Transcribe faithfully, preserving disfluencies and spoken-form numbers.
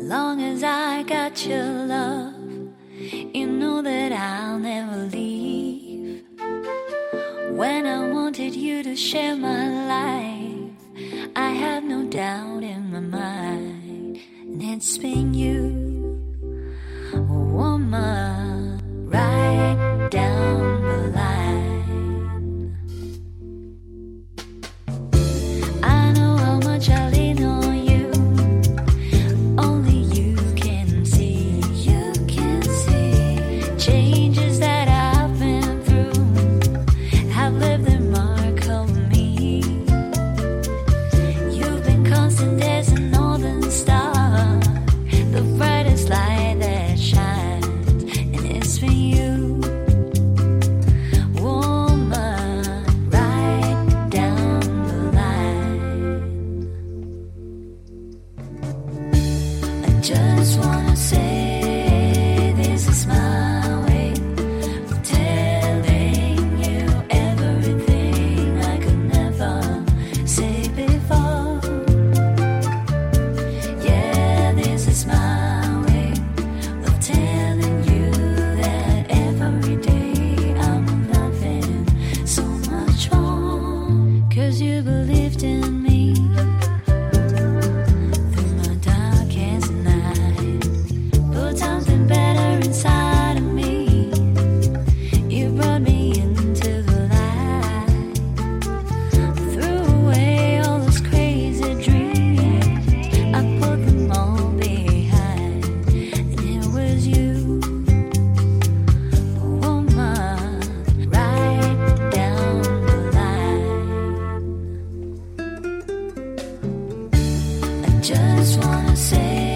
long as I got your love, you know that I'll never leave. When I wanted you to share my life, I had no doubt in my mind, and it's been you, woman, right down the line. I know how much I lean on you, only you can see, you can see changes that I've been through, have left their mark on me. You've been constant as a northern star, the brightest light that shines, and it's been you, woman, right down the line. I just wanna say this is my way of telling you everything I could never say before. Yeah, this is my way of telling you that every day I'm loving so much more. 'Cause you believed in me through my darkest night, put something better inside of me. You brought me into the light, threw away all those crazy dreams, I put them all behind, and it was you, woman, right down the line. I just wanna say